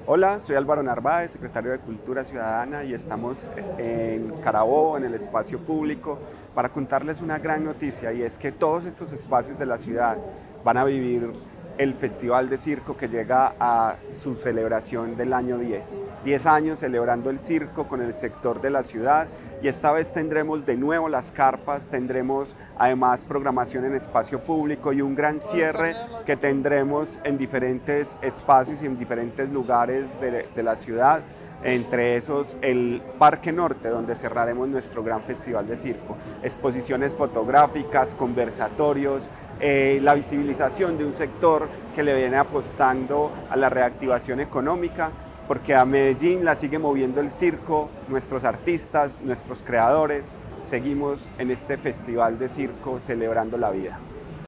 Hola, soy Álvaro Narváez, secretario de Cultura Ciudadana y estamos en Carabobo, en el espacio público, para contarles una gran noticia y es que todos estos espacios de la ciudad van a vivir el Festival de Circo que llega a su celebración del año 10. 10 años celebrando el circo con el sector de la ciudad y esta vez tendremos de nuevo las carpas, tendremos además programación en espacio público y un gran cierre que tendremos en diferentes espacios y en diferentes lugares de la ciudad. Entre esos el Parque Norte, donde cerraremos nuestro gran festival de circo. Exposiciones fotográficas, conversatorios, la visibilización de un sector que le viene apostando a la reactivación económica, porque a Medellín la sigue moviendo el circo, nuestros artistas, nuestros creadores, seguimos en este festival de circo celebrando la vida.